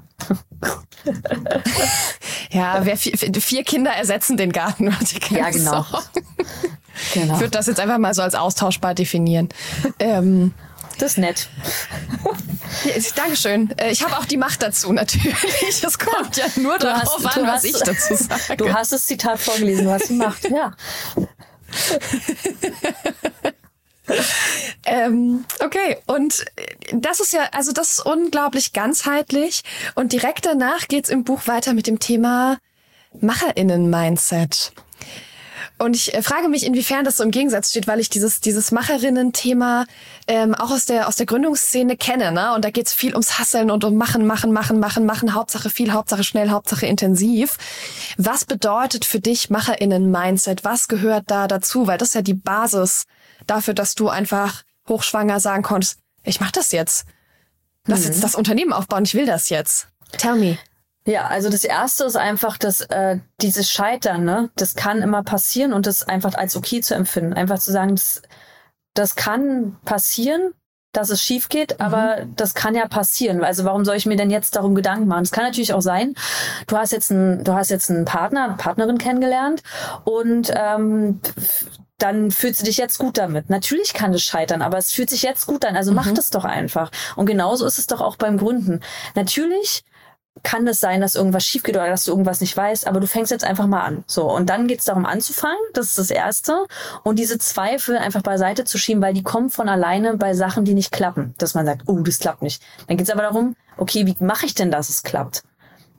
Ja, wer vier, vier Kinder ersetzen den Garten. Ja, genau. genau. Ich würde das jetzt einfach mal so als austauschbar definieren. ähm, Das ist nett. Ja, Dankeschön. Ich habe auch die Macht dazu, natürlich. Es kommt ja, ja nur du darauf hast, an, was hast, ich dazu sage. Du hast das Zitat vorgelesen, du hast die Macht, ja. ähm, okay, und das ist ja, also das ist unglaublich ganzheitlich. Und direkt danach geht's im Buch weiter mit dem Thema MacherInnen-Mindset. Und ich äh, frage mich, inwiefern das so im Gegensatz steht, weil ich dieses dieses Macherinnen-Thema ähm, auch aus der aus der Gründungsszene kenne, ne? Und da geht's viel ums Hasseln und um Machen, Machen, Machen, Machen, Machen, Hauptsache viel, Hauptsache schnell, Hauptsache intensiv. Was bedeutet für dich MacherInnen-Mindset? Was gehört da dazu? Weil das ist ja die Basis dafür, dass du einfach hochschwanger sagen konntest, ich mach das jetzt. Lass mhm. jetzt das Unternehmen aufbauen, ich will das jetzt. Tell me. Ja, also das Erste ist einfach, dass äh, dieses Scheitern, ne, das kann immer passieren und das einfach als okay zu empfinden. Einfach zu sagen, das, das kann passieren, dass es schief geht, mhm. aber das kann ja passieren. Also warum soll ich mir denn jetzt darum Gedanken machen? Es kann natürlich auch sein, du hast jetzt einen, du hast jetzt einen Partner, eine Partnerin kennengelernt und ähm, dann fühlst du dich jetzt gut damit. Natürlich kann es scheitern, aber es fühlt sich jetzt gut an. Also mhm. mach das doch einfach. Und genauso ist es doch auch beim Gründen. Natürlich kann es sein, dass irgendwas schief geht oder dass du irgendwas nicht weißt, aber du fängst jetzt einfach mal an. So, und dann geht es darum anzufangen, das ist das Erste. Und diese Zweifel einfach beiseite zu schieben, weil die kommen von alleine bei Sachen, die nicht klappen. Dass man sagt, oh, das klappt nicht. Dann geht es aber darum, okay, wie mache ich denn, dass es klappt?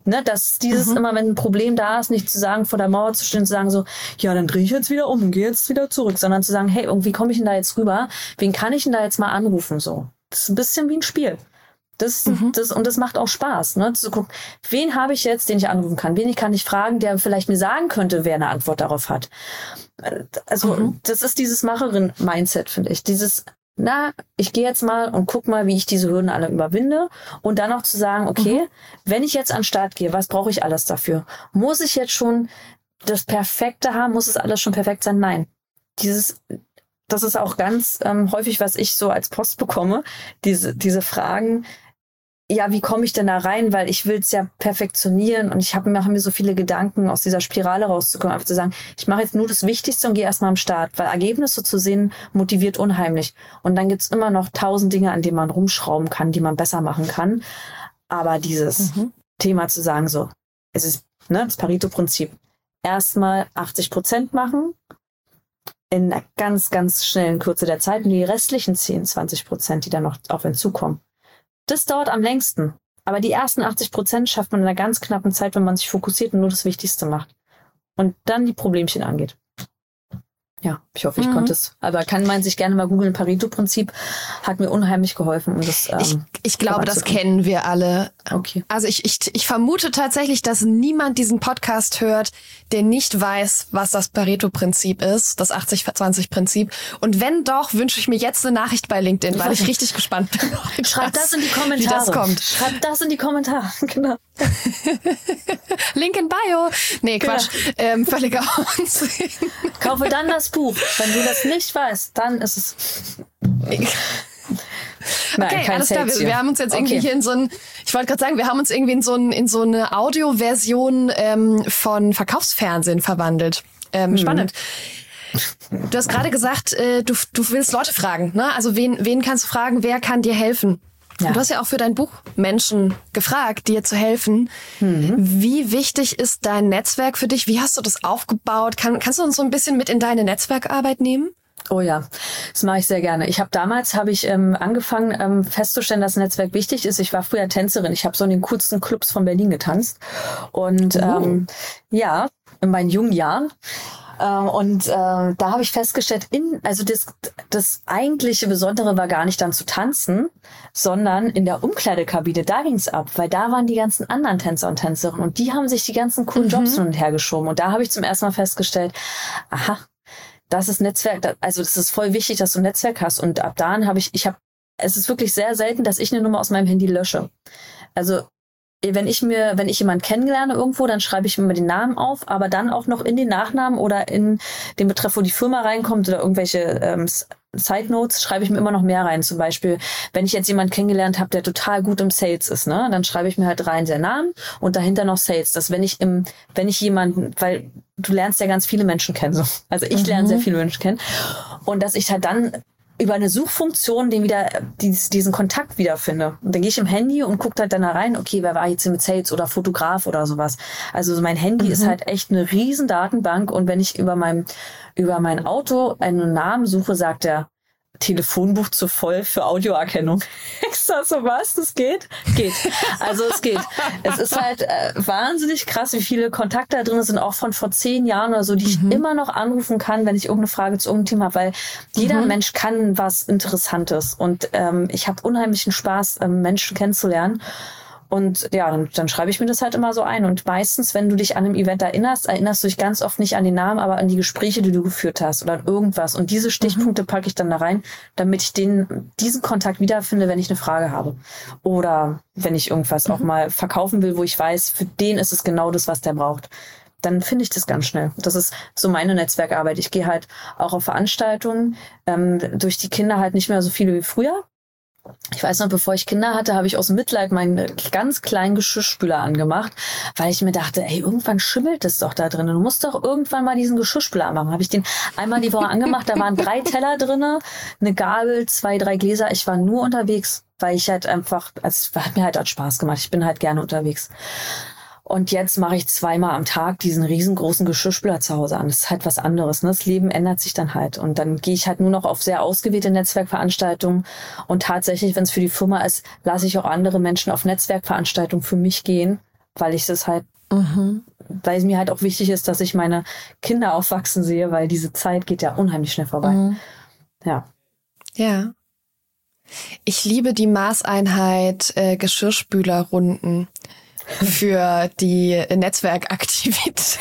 Ne, dass dieses mhm. immer, wenn ein Problem da ist, nicht zu sagen, vor der Mauer zu stehen und zu sagen so, ja, dann drehe ich jetzt wieder um und gehe jetzt wieder zurück, sondern zu sagen, hey, irgendwie komme ich denn da jetzt rüber? Wen kann ich denn da jetzt mal anrufen? So, das ist ein bisschen wie ein Spiel. Das, mhm. das, und das macht auch Spaß, ne, zu gucken, wen habe ich jetzt, den ich anrufen kann? Wen kann ich fragen, der vielleicht mir sagen könnte, wer eine Antwort darauf hat? Also, mhm. das ist dieses Macherin-Mindset, finde ich. Dieses, na, ich gehe jetzt mal und guck mal, wie ich diese Hürden alle überwinde. Und dann auch zu sagen, okay, mhm. wenn ich jetzt an den Start gehe, was brauche ich alles dafür? Muss ich jetzt schon das Perfekte haben? Muss es alles schon perfekt sein? Nein. Dieses, das ist auch ganz ähm, häufig, was ich so als Post bekomme, diese, diese Fragen, ja, wie komme ich denn da rein? Weil ich will es ja perfektionieren und ich habe mache mir so viele Gedanken, aus dieser Spirale rauszukommen, einfach zu sagen, ich mache jetzt nur das Wichtigste und gehe erstmal am Start, weil Ergebnisse zu sehen motiviert unheimlich. Und dann gibt's immer noch tausend Dinge, an denen man rumschrauben kann, die man besser machen kann. Aber dieses mhm. Thema zu sagen, so, es ist ne, das Pareto-Prinzip, erstmal achtzig Prozent machen, in einer ganz, ganz schnellen Kürze der Zeit und die restlichen zehn, zwanzig Prozent, die dann noch auf einen zukommen. Das dauert am längsten. Aber die ersten achtzig Prozent schafft man in einer ganz knappen Zeit, wenn man sich fokussiert und nur das Wichtigste macht. Und dann die Problemchen angeht. Ja, ich hoffe, ich mhm. konnte es. Aber kann man sich gerne mal googeln. Pareto-Prinzip hat mir unheimlich geholfen. Um das, ähm, ich, ich glaube, das kennen wir alle. Okay. Also ich, ich, ich vermute tatsächlich, dass niemand diesen Podcast hört, der nicht weiß, was das Pareto-Prinzip ist, das achtzig zwanzig Prinzip. Und wenn doch, wünsche ich mir jetzt eine Nachricht bei LinkedIn, weil ich richtig gespannt bin. Schreibt das in die Kommentare. Wie das kommt. Schreibt das in die Kommentare, genau. Link in Bio. Nee, Quatsch. Ja. Ähm, völliger Unsinn. Kaufe dann das Buch. Wenn du das nicht weißt, dann ist es... Nein, okay, alles klar. Wir, wir haben uns jetzt irgendwie okay. hier in so ein, ich wollte gerade sagen, wir haben uns irgendwie in so, ein, in so eine Audioversion ähm, von Verkaufsfernsehen verwandelt. Ähm, hm. Spannend. Du hast gerade gesagt, äh, du, du willst Leute fragen, ne? Also wen, wen kannst du fragen, wer kann dir helfen? Ja. Du hast ja auch für dein Buch Menschen gefragt, dir zu helfen. Mhm. Wie wichtig ist dein Netzwerk für dich? Wie hast du das aufgebaut? Kann, kannst du uns so ein bisschen mit in deine Netzwerkarbeit nehmen? Oh ja, das mache ich sehr gerne. Ich habe damals habe ich ähm, angefangen ähm, festzustellen, dass Netzwerk wichtig ist. Ich war früher Tänzerin. Ich habe so in den coolsten Clubs von Berlin getanzt. Und oh. ähm, ja, in meinen jungen Jahren. Und äh, da habe ich festgestellt, in, also das, das eigentliche Besondere war gar nicht dann zu tanzen, sondern in der Umkleidekabine, da ging's ab, weil da waren die ganzen anderen Tänzer und Tänzerinnen und die haben sich die ganzen coolen Jobs hin und her geschoben. Und da habe ich zum ersten Mal festgestellt, aha, das ist Netzwerk, also das ist voll wichtig, dass du ein Netzwerk hast. Und ab da habe ich, ich habe, es ist wirklich sehr selten, dass ich eine Nummer aus meinem Handy lösche. Also wenn ich mir, wenn ich jemanden kennenlerne irgendwo, dann schreibe ich mir den Namen auf, aber dann auch noch in den Nachnamen oder in den Betreff, wo die Firma reinkommt oder irgendwelche ähm, Side Notes, schreibe ich mir immer noch mehr rein. Zum Beispiel, wenn ich jetzt jemanden kennengelernt habe, der total gut im Sales ist, ne, dann schreibe ich mir halt rein den Namen und dahinter noch Sales. Dass wenn ich im, wenn ich jemanden, weil du lernst ja ganz viele Menschen kennen, so. Also ich mhm. lerne sehr viele Menschen kennen und dass ich halt dann über eine Suchfunktion den wieder diesen Kontakt wiederfinde. Und dann gehe ich im Handy und gucke halt dann da rein, okay, wer war jetzt hier mit Sales oder Fotograf oder sowas. Also mein Handy mhm. ist halt echt eine riesen Datenbank und wenn ich über mein, über mein Auto einen Namen suche, sagt er, Telefonbuch zu voll für Audioerkennung. Ich sag so, was? Das geht? Geht. Also es geht. Es ist halt äh, wahnsinnig krass, wie viele Kontakte da drin sind, auch von vor zehn Jahren oder so, die mhm. ich immer noch anrufen kann, wenn ich irgendeine Frage zu irgendeinem Thema habe, weil jeder mhm. Mensch kann was Interessantes und ähm, ich habe unheimlichen Spaß, ähm, Menschen kennenzulernen. Und ja, dann, dann schreibe ich mir das halt immer so ein. Und meistens, wenn du dich an einem Event erinnerst, erinnerst du dich ganz oft nicht an den Namen, aber an die Gespräche, die du geführt hast oder an irgendwas. Und diese Stichpunkte mhm. packe ich dann da rein, damit ich den, diesen Kontakt wiederfinde, wenn ich eine Frage habe. Oder wenn ich irgendwas mhm. auch mal verkaufen will, wo ich weiß, für den ist es genau das, was der braucht. Dann finde ich das ganz schnell. Das ist so meine Netzwerkarbeit. Ich gehe halt auch auf Veranstaltungen, ähm, durch die Kinder halt nicht mehr so viele wie früher. Ich weiß noch, bevor ich Kinder hatte, habe ich aus Mitleid meinen ganz kleinen Geschirrspüler angemacht, weil ich mir dachte, ey, irgendwann schimmelt es doch da drin. Du musst doch irgendwann mal diesen Geschirrspüler anmachen. Habe ich den einmal die Woche angemacht, da waren drei Teller drinne, eine Gabel, zwei, drei Gläser. Ich war nur unterwegs, weil ich halt einfach, es hat mir halt, halt Spaß gemacht. Ich bin halt gerne unterwegs. Und jetzt mache ich zweimal am Tag diesen riesengroßen Geschirrspüler zu Hause an. Das ist halt was anderes. Ne? Das Leben ändert sich dann halt. Und dann gehe ich halt nur noch auf sehr ausgewählte Netzwerkveranstaltungen. Und tatsächlich, wenn es für die Firma ist, lasse ich auch andere Menschen auf Netzwerkveranstaltungen für mich gehen, weil ich das halt, Mhm. weil es mir halt auch wichtig ist, dass ich meine Kinder aufwachsen sehe, weil diese Zeit geht ja unheimlich schnell vorbei. Mhm. Ja. Ja. Ich liebe die Maßeinheit äh, Geschirrspülerrunden für die Netzwerkaktivität.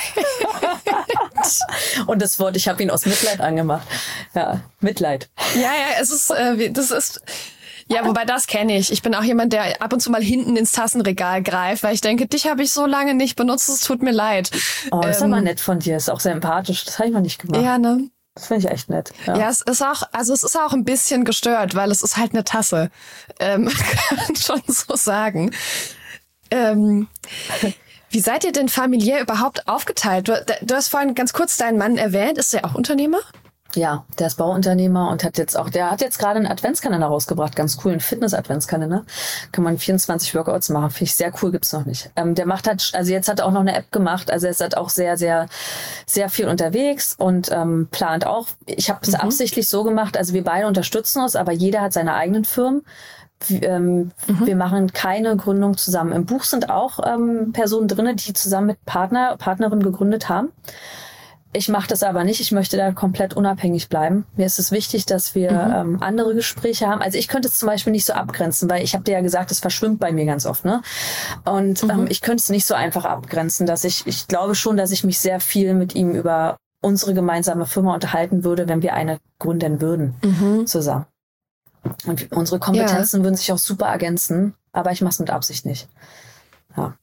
Und das Wort, ich habe ihn aus Mitleid angemacht. Ja, Mitleid. Ja, ja, es ist, äh, wie- das ist, ja, wobei das kenne ich. Ich bin auch jemand, der ab und zu mal hinten ins Tassenregal greift, weil ich denke, dich habe ich so lange nicht benutzt, es tut mir leid. Oh, das ist Ähm, aber nett von dir. Ist auch sehr empathisch. Das habe ich noch nicht gemacht. Ja, ne? Das finde ich echt nett. Ja. Ja, es ist auch, also es ist auch ein bisschen gestört, weil es ist halt eine Tasse. Ähm, kann man schon so sagen. Ähm, wie seid ihr denn familiär überhaupt aufgeteilt? Du, du hast vorhin ganz kurz deinen Mann erwähnt. Ist der auch Unternehmer? Ja, der ist Bauunternehmer und hat jetzt auch, der hat jetzt gerade einen Adventskalender rausgebracht, ganz cool, einen Fitness-Adventskalender. Kann man vierundzwanzig Workouts machen, finde ich sehr cool, gibt's noch nicht. Ähm, der macht halt, also jetzt hat er auch noch eine App gemacht, also er ist halt auch sehr, sehr, sehr viel unterwegs und ähm, plant auch. Ich habe es Mhm. absichtlich so gemacht, also wir beide unterstützen uns, aber jeder hat seine eigenen Firmen. Wir, ähm, Mhm. wir machen keine Gründung zusammen. Im Buch sind auch ähm, Personen drinne, die zusammen mit Partner, Partnerin gegründet haben. Ich mache das aber nicht. Ich möchte da komplett unabhängig bleiben. Mir ist es wichtig, dass wir ähm, andere Gespräche haben. Also ich könnte es zum Beispiel nicht so abgrenzen, weil ich habe dir ja gesagt, es verschwimmt bei mir ganz oft, ne? Und ähm, ich könnte es nicht so einfach abgrenzen, dass ich, ich glaube schon, dass ich mich sehr viel mit ihm über unsere gemeinsame Firma unterhalten würde, wenn wir eine gründen würden zusammen. Und unsere Kompetenzen würden sich auch super ergänzen, aber ich mache es mit Absicht nicht. Ja.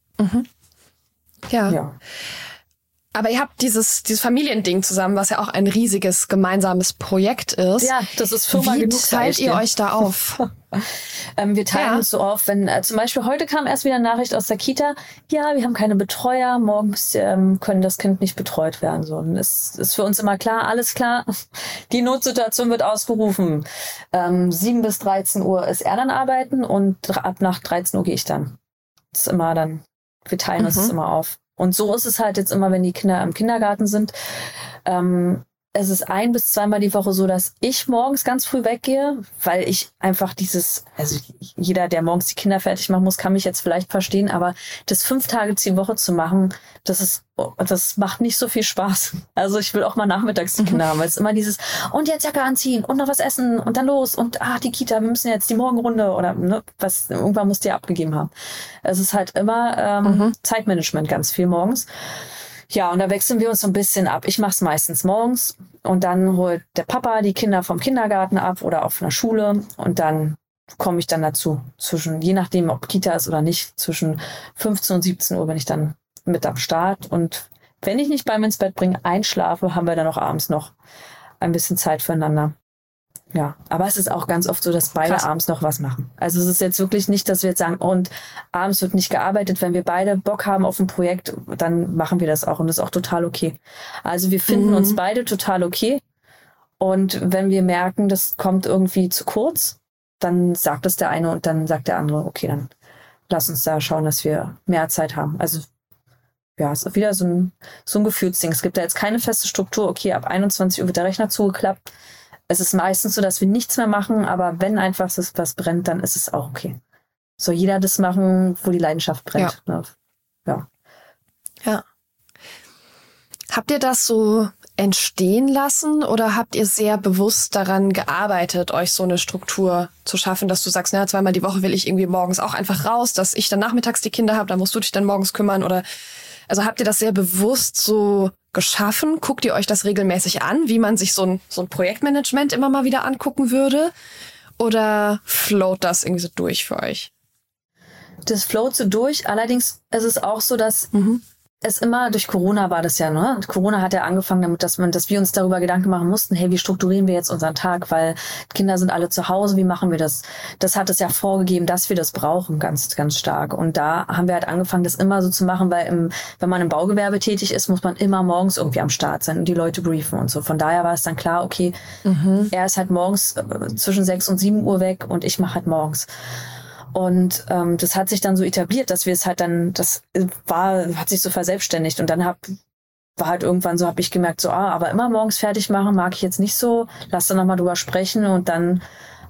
Ja. Ja. Aber ihr habt dieses, dieses Familiending zusammen, was ja auch ein riesiges gemeinsames Projekt ist. Ja, das ist Firma Wie genug. sag teilt ich ihr dir. euch da auf? Ähm, wir teilen Ja. uns so auf, wenn äh, zum Beispiel heute kam erst wieder eine Nachricht aus der Kita, ja, wir haben keine Betreuer, morgens ähm, können das Kind nicht betreut werden. So, und es ist für uns immer klar, alles klar, die Notsituation wird ausgerufen. Ähm, sieben bis dreizehn Uhr ist er dann arbeiten und dr- ab nach dreizehn Uhr gehe ich dann. Das ist immer dann, wir teilen uns Mhm. das immer auf. Und so ist es halt jetzt immer, wenn die Kinder im Kindergarten sind. Ähm, es ist ein- bis zweimal die Woche so, dass ich morgens ganz früh weggehe, weil ich einfach dieses, also jeder, der morgens die Kinder fertig machen muss, kann mich jetzt vielleicht verstehen, aber das fünf Tage die Woche zu machen, das ist, das macht nicht so viel Spaß. Also ich will auch mal nachmittags die Kinder haben, weil es immer dieses, und jetzt Jacke anziehen und noch was essen und dann los und ah, die Kita, wir müssen jetzt die Morgenrunde oder ne, was, irgendwann musst du ja abgegeben haben. Es ist halt immer ähm, Zeitmanagement ganz viel morgens. Ja, und da wechseln wir uns so ein bisschen ab. Ich mache es meistens morgens und dann holt der Papa die Kinder vom Kindergarten ab oder auch von der Schule und dann komme ich dann dazu. Zwischen, je nachdem, ob Kita ist oder nicht, zwischen fünfzehn und siebzehn Uhr bin ich dann mit am Start. Und wenn ich nicht beim ins Bett bringe, einschlafe, haben wir dann auch abends noch ein bisschen Zeit füreinander. Ja, aber es ist auch ganz oft so, dass beide Krass. abends noch was machen. Also es ist jetzt wirklich nicht, dass wir jetzt sagen, und abends wird nicht gearbeitet. Wenn wir beide Bock haben auf ein Projekt, dann machen wir das auch und das ist auch total okay. Also wir finden Mhm. uns beide total okay. Und wenn wir merken, das kommt irgendwie zu kurz, dann sagt es der eine und dann sagt der andere, okay, dann lass uns da schauen, dass wir mehr Zeit haben. Also ja, es ist wieder so ein, so ein Gefühlsding. Es gibt da jetzt keine feste Struktur, okay, ab einundzwanzig Uhr wird der Rechner zugeklappt. Es ist meistens so, dass wir nichts mehr machen, aber wenn einfach was brennt, dann ist es auch okay. Soll jeder das machen, wo die Leidenschaft brennt. Ja. Ne? Ja. Ja. Habt ihr das so entstehen lassen oder habt ihr sehr bewusst daran gearbeitet, euch so eine Struktur zu schaffen, dass du sagst, na, zweimal die Woche will ich irgendwie morgens auch einfach raus, dass ich dann nachmittags die Kinder habe, dann musst du dich dann morgens kümmern oder, also habt ihr das sehr bewusst so geschaffen? Guckt ihr euch das regelmäßig an, wie man sich so ein, so ein Projektmanagement immer mal wieder angucken würde? Oder float das irgendwie so durch für euch? Das float so durch. Allerdings ist es auch so, dass es immer durch Corona war das ja, ne? Corona hat ja angefangen damit, dass man, dass wir uns darüber Gedanken machen mussten, hey, wie strukturieren wir jetzt unseren Tag, weil die Kinder sind alle zu Hause, wie machen wir das? Das hat es ja vorgegeben, dass wir das brauchen, ganz, ganz stark. Und da haben wir halt angefangen, das immer so zu machen, weil im, wenn man im Baugewerbe tätig ist, muss man immer morgens irgendwie am Start sein und die Leute briefen und so. Von daher war es dann klar, okay, er ist halt morgens äh, zwischen sechs und sieben Uhr weg und ich mache halt morgens. Und ähm, das hat sich dann so etabliert, dass wir es halt dann, das war, hat sich so verselbstständigt. Und dann hab, war halt irgendwann so, habe ich gemerkt, so, ah, aber immer morgens fertig machen mag ich jetzt nicht so. Lass da nochmal drüber sprechen. Und dann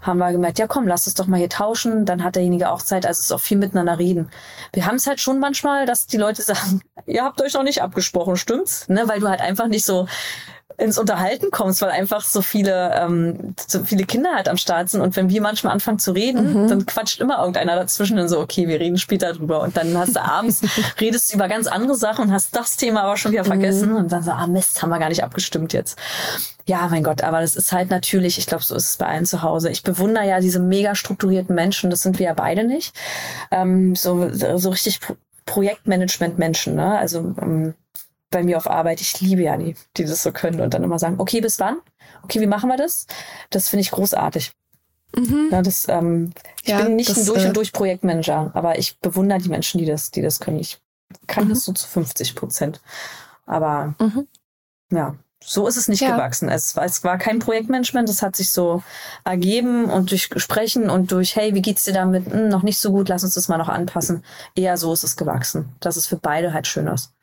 haben wir gemerkt, ja komm, lass es doch mal hier tauschen. Dann hat derjenige auch Zeit, also es ist auch viel miteinander reden. Wir haben es halt schon manchmal, dass die Leute sagen, ihr habt euch noch nicht abgesprochen, stimmt's? Ne, weil du halt einfach nicht so ins Unterhalten kommst, weil einfach so viele ähm, so viele Kinder halt am Start sind. Und wenn wir manchmal anfangen zu reden, mhm. dann quatscht immer irgendeiner dazwischen und so, okay, wir reden später drüber. Und dann hast du abends, redest du über ganz andere Sachen und hast das Thema aber schon wieder vergessen. Mhm. Und dann so, ah Mist, haben wir gar nicht abgestimmt jetzt. Ja, mein Gott, aber das ist halt natürlich, ich glaube, so ist es bei allen zu Hause. Ich bewundere ja diese mega strukturierten Menschen, das sind wir ja beide nicht. Ähm, so, so richtig Pro- Projektmanagement-Menschen, ne? Also ähm, bei mir auf Arbeit, ich liebe ja die, die das so können und dann immer sagen, okay, bis wann? Okay, wie machen wir das? Das finde ich großartig. Mhm. Ja, das, ähm, ich ja, bin nicht das, ein durch und durch Projektmanager, aber ich bewundere die Menschen, die das, die das können. Ich kann mhm. das so zu fünfzig Prozent. Aber mhm. ja, so ist es nicht ja. gewachsen. Es, es war kein Projektmanagement, das hat sich so ergeben und durch Sprechen und durch, hey, wie geht's dir damit? Hm, noch nicht so gut, lass uns das mal noch anpassen. Eher so ist es gewachsen, dass es für beide halt schön ist.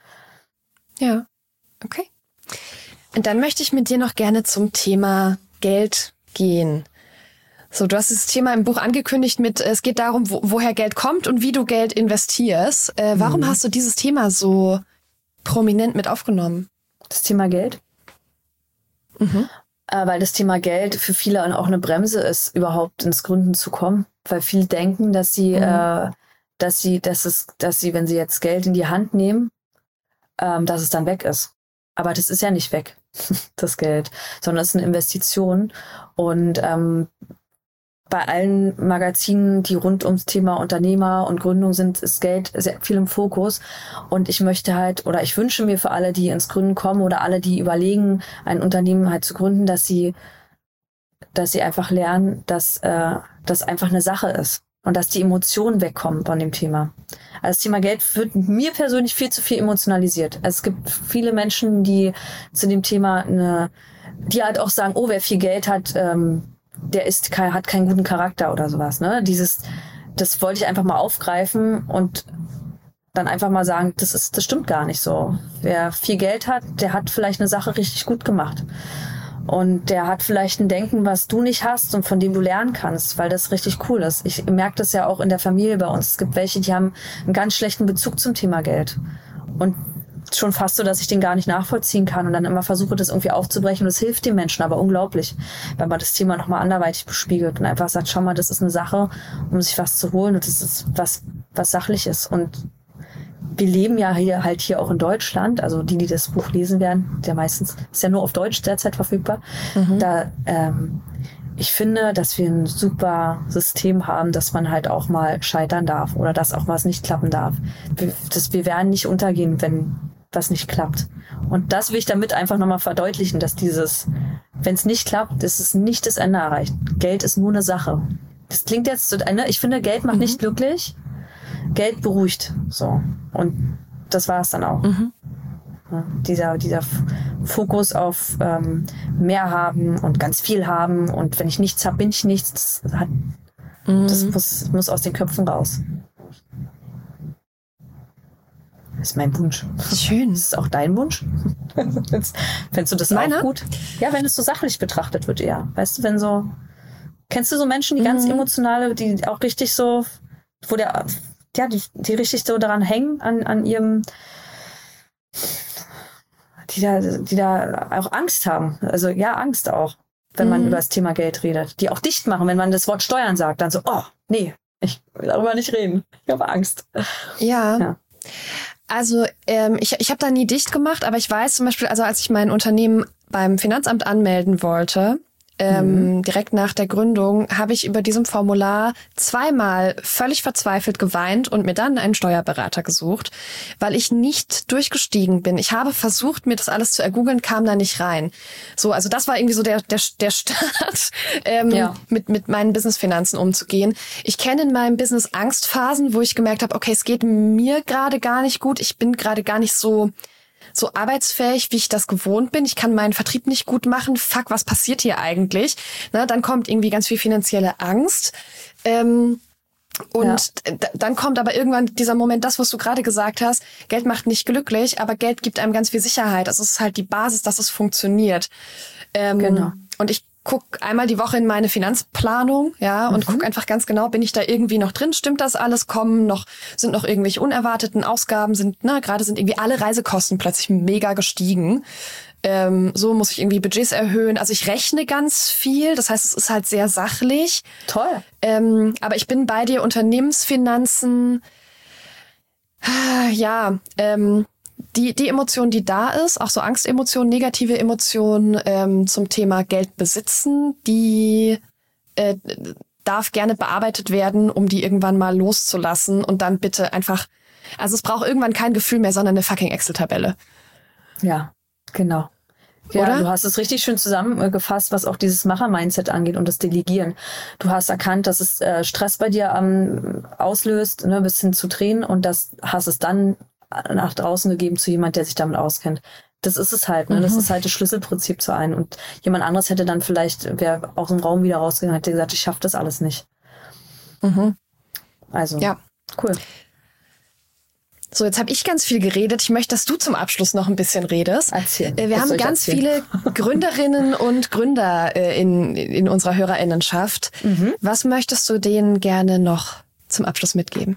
Ja, okay. Und dann möchte ich mit dir noch gerne zum Thema Geld gehen. So, du hast das Thema im Buch angekündigt mit, es geht darum, wo, woher Geld kommt und wie du Geld investierst. Äh, warum mhm. hast du dieses Thema so prominent mit aufgenommen? Das Thema Geld? Mhm. Äh, weil das Thema Geld für viele auch eine Bremse ist, überhaupt ins Gründen zu kommen. Weil viele denken, dass sie, mhm. äh, dass sie, dass es, dass sie, wenn sie jetzt Geld in die Hand nehmen, ähm, dass es dann weg ist. Aber das ist ja nicht weg, das Geld, sondern es ist eine Investition. Und ähm, bei allen Magazinen, die rund ums Thema Unternehmer und Gründung sind, ist Geld sehr viel im Fokus. Und ich möchte halt, oder ich wünsche mir für alle, die ins Gründen kommen oder alle, die überlegen, ein Unternehmen halt zu gründen, dass sie, dass sie einfach lernen, dass äh, das einfach eine Sache ist. Und dass die Emotionen wegkommen von dem Thema. Also das Thema Geld wird mir persönlich viel zu viel emotionalisiert. Also es gibt viele Menschen, die zu dem Thema eine, die halt auch sagen, oh, wer viel Geld hat, ähm, der ist kein, hat keinen guten Charakter oder sowas. Ne? Dieses, das wollte ich einfach mal aufgreifen und dann einfach mal sagen, das ist, das stimmt gar nicht so. Wer viel Geld hat, der hat vielleicht eine Sache richtig gut gemacht. Und der hat vielleicht ein Denken, was du nicht hast und von dem du lernen kannst, weil das richtig cool ist. Ich merke das ja auch in der Familie bei uns. Es gibt welche, die haben einen ganz schlechten Bezug zum Thema Geld. Und schon fast so, dass ich den gar nicht nachvollziehen kann und dann immer versuche, das irgendwie aufzubrechen. Und es hilft den Menschen aber unglaublich, wenn man das Thema nochmal anderweitig bespiegelt und einfach sagt, schau mal, das ist eine Sache, um sich was zu holen und das ist was, was Sachliches. Und wir leben ja hier halt hier auch in Deutschland, also die, die das Buch lesen werden, der meistens ist ja nur auf Deutsch derzeit verfügbar. Mhm. Da, ähm, ich finde, dass wir ein super System haben, dass man halt auch mal scheitern darf oder dass auch was nicht klappen darf. Wir, das, wir werden nicht untergehen, wenn was nicht klappt. Und das will ich damit einfach nochmal verdeutlichen, dass dieses, wenn es nicht klappt, ist es nicht das Ende erreicht. Geld ist nur eine Sache. Das klingt jetzt so, ich finde, Geld macht mhm. nicht glücklich. Geld beruhigt, so. Und das war es dann auch. Mhm. Ja, dieser, dieser Fokus auf ähm, mehr haben und ganz viel haben und wenn ich nichts habe, bin ich nichts. Das, hat, mhm. das muss, muss aus den Köpfen raus. Das ist mein Wunsch. Schön. Das ist auch dein Wunsch? Fändest du das Meine? auch gut? Ja, wenn es so sachlich betrachtet wird, eher. Weißt du, wenn so... Kennst du so Menschen, die mhm. ganz emotionale, die auch richtig so... wo der... ja, die, die richtig so daran hängen, an, an ihrem, die da, die da auch Angst haben. Also ja, Angst auch, wenn mhm. man über das Thema Geld redet. Die auch dicht machen, wenn man das Wort Steuern sagt, dann so, oh, nee, ich will darüber nicht reden. Ich habe Angst. Ja. ja. Also ähm, ich, ich habe da nie dicht gemacht, aber ich weiß zum Beispiel, also als ich mein Unternehmen beim Finanzamt anmelden wollte, Ähm, mhm. direkt nach der Gründung, habe ich über diesem Formular zweimal völlig verzweifelt geweint und mir dann einen Steuerberater gesucht, weil ich nicht durchgestiegen bin. Ich habe versucht, mir das alles zu ergoogeln, kam da nicht rein. So, also das war irgendwie so der der der Start, ähm, ja. mit mit meinen Businessfinanzen umzugehen. Ich kenne in meinem Business Angstphasen, wo ich gemerkt habe, okay, es geht mir gerade gar nicht gut. Ich bin gerade gar nicht so so arbeitsfähig, wie ich das gewohnt bin. Ich kann meinen Vertrieb nicht gut machen. Fuck, was passiert hier eigentlich? Na, dann kommt irgendwie ganz viel finanzielle Angst. Ähm, und ja. d- dann kommt aber irgendwann dieser Moment, das, was du gerade gesagt hast, Geld macht nicht glücklich, aber Geld gibt einem ganz viel Sicherheit. Das ist halt die Basis, dass es funktioniert. Ähm, genau. Und ich guck einmal die Woche in meine Finanzplanung, ja, und mhm. guck einfach ganz genau, bin ich da irgendwie noch drin? Stimmt das alles? Kommen noch, sind noch irgendwelche unerwarteten Ausgaben? Sind, na, gerade sind irgendwie alle Reisekosten plötzlich mega gestiegen. Ähm, so muss ich irgendwie Budgets erhöhen. Also ich rechne ganz viel. Das heißt, es ist halt sehr sachlich. Toll. Ähm, aber ich bin bei dir, Unternehmensfinanzen, ja, ähm, die, die Emotion, die da ist, auch so Angstemotionen, negative Emotionen ähm, zum Thema Geld besitzen, die äh, darf gerne bearbeitet werden, um die irgendwann mal loszulassen und dann bitte einfach, also es braucht irgendwann kein Gefühl mehr, sondern eine fucking Excel-Tabelle. Ja, genau. Ja, Oder? Du hast es richtig schön zusammengefasst, was auch dieses Macher-Mindset angeht und das Delegieren. Du hast erkannt, dass es äh, Stress bei dir ähm, auslöst, ne, bis hin zu Tränen, und das hast es dann nach draußen gegeben zu jemand, der sich damit auskennt. Das ist es halt, ne? Mhm. Das ist halt das Schlüsselprinzip zu einem. Und jemand anderes hätte dann vielleicht, wäre aus dem Raum wieder rausgegangen, hätte gesagt, ich schaffe das alles nicht. Mhm. Also, ja, cool. So, jetzt habe ich ganz viel geredet. Ich möchte, dass du zum Abschluss noch ein bisschen redest. Erzähl. Wir Was haben ganz erzählen? viele Gründerinnen und Gründer äh, in, in unserer Hörerinnenschaft. Mhm. Was möchtest du denen gerne noch zum Abschluss mitgeben?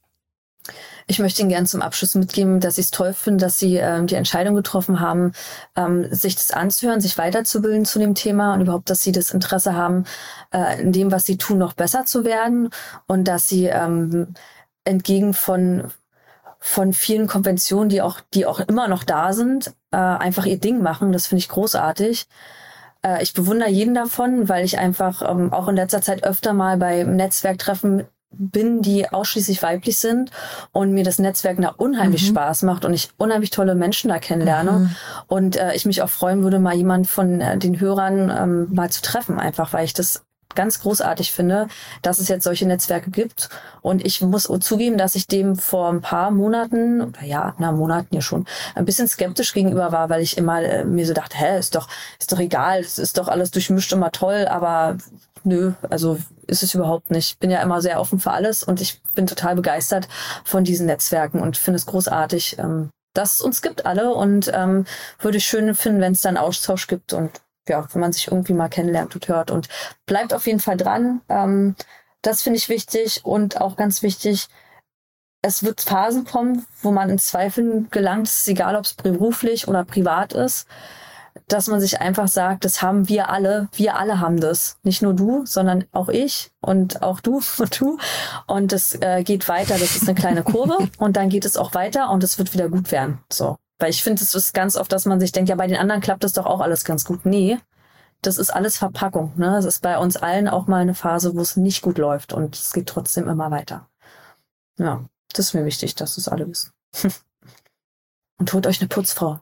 Ich möchte Ihnen gerne zum Abschluss mitgeben, dass ich es toll finde, dass Sie ähm, die Entscheidung getroffen haben, ähm, sich das anzuhören, sich weiterzubilden zu dem Thema und überhaupt, dass Sie das Interesse haben, äh, in dem, was Sie tun, noch besser zu werden, und dass Sie ähm, entgegen von von vielen Konventionen, die auch die auch immer noch da sind, äh, einfach ihr Ding machen. Das finde ich großartig. Äh, ich bewundere jeden davon, weil ich einfach ähm, auch in letzter Zeit öfter mal bei Netzwerktreffen bin, die ausschließlich weiblich sind, und mir das Netzwerk da unheimlich mhm. Spaß macht und ich unheimlich tolle Menschen da kennenlerne mhm. und äh, ich mich auch freuen würde, mal jemand von äh, den Hörern ähm, mal zu treffen, einfach weil ich das ganz großartig finde, dass es jetzt solche Netzwerke gibt. Und ich muss zugeben, dass ich dem vor ein paar Monaten, oder ja, na Monaten ja schon, ein bisschen skeptisch gegenüber war, weil ich immer äh, mir so dachte, hä, ist doch, ist doch egal, es ist doch alles durchmischt, immer toll, aber nö, also ist es überhaupt nicht. Ich bin ja immer sehr offen für alles und ich bin total begeistert von diesen Netzwerken und finde es großartig, ähm, dass es uns gibt alle, und ähm, würde ich schön finden, wenn es da einen Austausch gibt und ja, wenn man sich irgendwie mal kennenlernt und hört, und bleibt auf jeden Fall dran. Ähm, das finde ich wichtig, und auch ganz wichtig, es wird Phasen kommen, wo man in Zweifeln gelangt, es ist egal, ob es beruflich oder privat ist, dass man sich einfach sagt, das haben wir alle, wir alle haben das. Nicht nur du, sondern auch ich und auch du und du. Und das äh, geht weiter, das ist eine kleine Kurve und dann geht es auch weiter und es wird wieder gut werden. So. Weil ich finde, es ist ganz oft, dass man sich denkt, ja, bei den anderen klappt das doch auch alles ganz gut. Nee, das ist alles Verpackung. Ne? Es ist bei uns allen auch mal eine Phase, wo es nicht gut läuft, und es geht trotzdem immer weiter. Ja, das ist mir wichtig, dass das alle wissen. Und holt euch eine Putzfrau.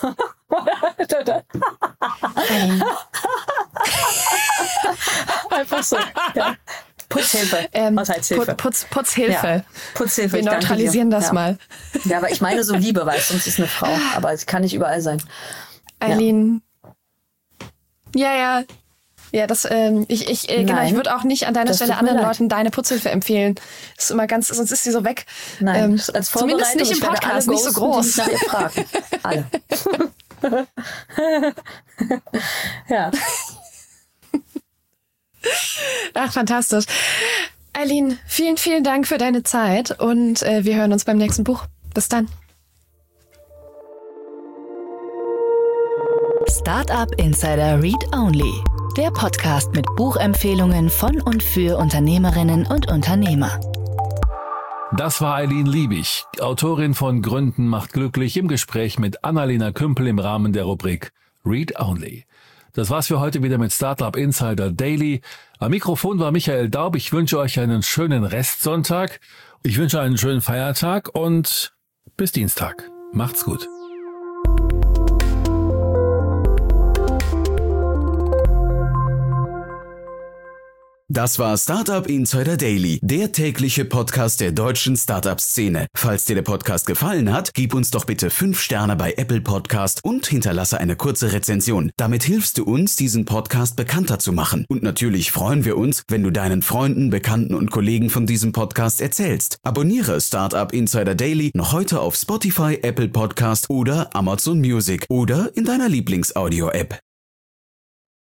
Einfach so. Ja. Putzhilfe. Ähm, Was heißt Hilfe? Putz, Putzhilfe. Ja. Putzhilfe. Wir neutralisieren das ja. mal. Ja, aber ich meine so Liebe, weil sonst ist eine Frau. Aber sie kann nicht überall sein. Eileen. Ja, ja. Ja, das, ähm, ich, ich, äh, genau, ich würde auch nicht an deiner Das Stelle tut mir anderen leid. Leuten deine Putzhilfe empfehlen. Das ist immer ganz, sonst ist sie so weg. Nein, Ähm, als zumindest nicht im ich werde Podcast, alle nicht so ghosten, die groß. nach ihr fragen. Alle. Ja. Ach, fantastisch. Eileen, vielen, vielen Dank für deine Zeit, und äh, wir hören uns beim nächsten Buch. Bis dann. Startup Insider Read Only, der Podcast mit Buchempfehlungen von und für Unternehmerinnen und Unternehmer. Das war Eileen Liebig, Autorin von Gründen macht glücklich, im Gespräch mit Annalena Kümpel im Rahmen der Rubrik Read Only. Das war's für heute wieder mit Startup Insider Daily. Am Mikrofon war Michael Daub. Ich wünsche euch einen schönen Restsonntag. Ich wünsche einen schönen Feiertag und bis Dienstag. Macht's gut. Das war Startup Insider Daily, der tägliche Podcast der deutschen Startup-Szene. Falls dir der Podcast gefallen hat, gib uns doch bitte fünf Sterne bei Apple Podcast und hinterlasse eine kurze Rezension. Damit hilfst du uns, diesen Podcast bekannter zu machen. Und natürlich freuen wir uns, wenn du deinen Freunden, Bekannten und Kollegen von diesem Podcast erzählst. Abonniere Startup Insider Daily noch heute auf Spotify, Apple Podcast oder Amazon Music oder in deiner Lieblings-Audio-App.